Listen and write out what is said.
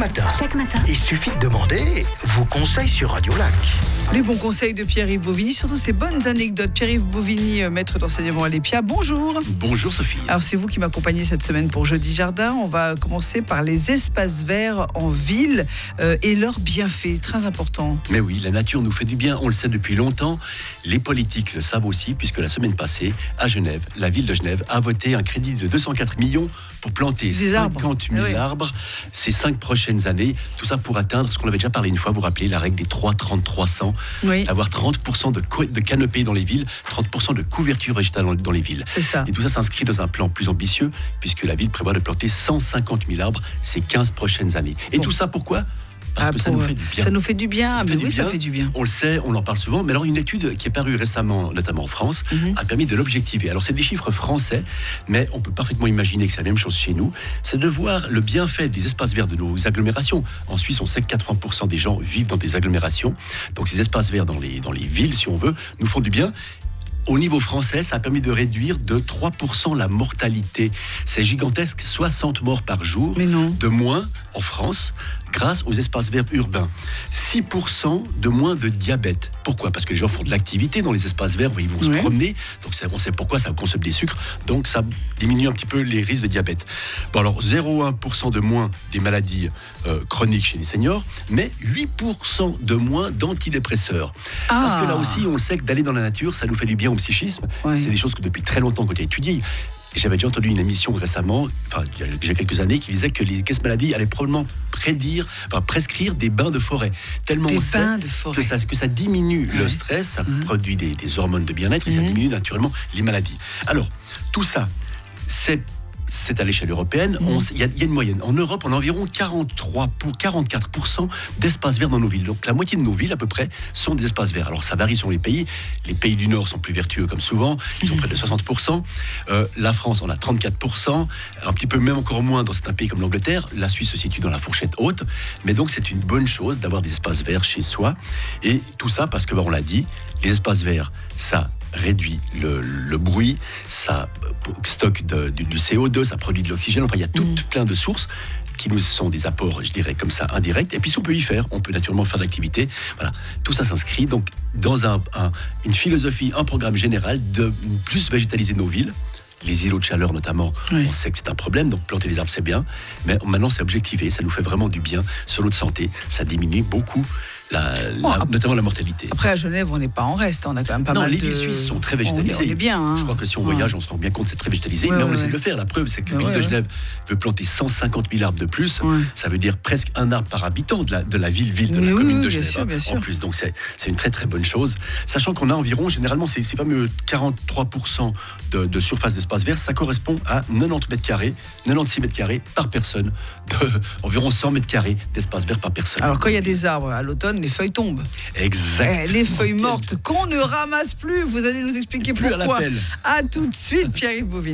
matin. Chaque matin. Il suffit de demander vos conseils sur Radio Lac. Les bons conseils de Pierre-Yves Bovigny, surtout ces bonnes anecdotes. Pierre-Yves Bovigny, maître d'enseignement à l'EPIA, bonjour. Bonjour Sophie. Alors c'est vous qui m'accompagnez cette semaine pour Jeudi Jardin. On va commencer par les espaces verts en ville et leurs bienfaits, très important. Mais oui, la nature nous fait du bien, on le sait depuis longtemps. Les politiques le savent aussi, puisque la semaine passée, à Genève, la ville de Genève a voté un crédit de 204 millions pour planter 50 000 arbres ces 5 prochaines années. Tout ça pour atteindre ce qu'on avait déjà parlé une fois, vous vous rappelez, la règle des 3-30-300. Oui. Avoir 30% de canopées dans les villes, 30% de couverture végétale dans les villes. C'est ça. Et tout ça s'inscrit dans un plan plus ambitieux, puisque la ville prévoit de planter 150 000 arbres ces 15 prochaines années. Et tout ça pourquoi ? Parce que ça nous fait du bien. Ça nous fait du bien, ça fait du bien. On le sait, on en parle souvent, mais alors une étude qui est parue récemment, notamment en France, a permis de l'objectiver. Alors c'est des chiffres français, mais on peut parfaitement imaginer que c'est la même chose chez nous. C'est de voir le bienfait des espaces verts de nos agglomérations. En Suisse, on sait que 80% des gens vivent dans des agglomérations. Donc ces espaces verts dans les villes, si on veut, nous font du bien. Au niveau français, ça a permis de réduire de 3% la mortalité. C'est gigantesque, 60 morts par jour de moins en France grâce aux espaces verts urbains. 6% de moins de diabète. Pourquoi ? Parce que les gens font de l'activité dans les espaces verts où ils vont se promener. Donc on sait pourquoi ça consomme des sucres. Donc ça diminue un petit peu les risques de diabète. Bon alors 0,1% de moins des maladies chroniques chez les seniors, mais 8% de moins d'antidépresseurs. Parce que là aussi, on sait que d'aller dans la nature, ça nous fait du bien au psychisme. C'est des choses que depuis très longtemps qu'on a étudiées. J'avais déjà entendu une émission récemment, il y a déjà quelques années, qui disait que les caisses maladies allaient probablement prescrire des bains de forêt. Tellement on sait que ça diminue le stress, ça produit des hormones de bien-être et ça diminue naturellement les maladies. Alors, tout ça, c'est à l'échelle européenne. Il y a une moyenne. En Europe, on a environ 44% d'espaces verts dans nos villes. Donc la moitié de nos villes, à peu près, sont des espaces verts. Alors ça varie selon les pays. Les pays du Nord sont plus vertueux, comme souvent. Ils sont près de 60%. La France en a 34%. Un petit peu même encore moins dans certains pays comme l'Angleterre. La Suisse se situe dans la fourchette haute. Mais donc c'est une bonne chose d'avoir des espaces verts chez soi. Et tout ça parce que, on l'a dit, les espaces verts, ça réduit le bruit, ça stocke du CO2, ça produit de l'oxygène. Enfin, il y a plein de sources qui nous sont des apports, je dirais, comme ça, indirects. Et puis, si on peut y faire, on peut naturellement faire de l'activité. Voilà. Tout ça s'inscrit donc dans une philosophie, un programme général de plus végétaliser nos villes. Les îlots de chaleur notamment, on sait que c'est un problème, donc planter les arbres c'est bien, mais maintenant c'est objectivé, ça nous fait vraiment du bien sur notre santé, ça diminue beaucoup notamment la mortalité. Après à Genève on n'est pas en reste, on a quand même pas mal les villes suisses sont très végétalisées. On est bien, Je crois que si on voyage on se rend bien compte que c'est très végétalisé, mais on essaie de le faire. La preuve c'est que la ville de Genève veut planter 150 000 arbres de plus, ça veut dire presque un arbre par habitant de la ville de la commune de Genève en plus, donc c'est une très très bonne chose, sachant qu'on a environ, généralement c'est fameux 43% de surface d'espace vert, ça correspond à 90 mètres carrés, 96 mètres carrés par personne, environ 100 mètres carrés d'espace vert par personne. Alors quand il y a des arbres à l'automne, les feuilles tombent. Exactement. Les feuilles mortes qu'on ne ramasse plus. Vous allez nous expliquer pourquoi. À tout de suite, Pierre-Yves Bovigny.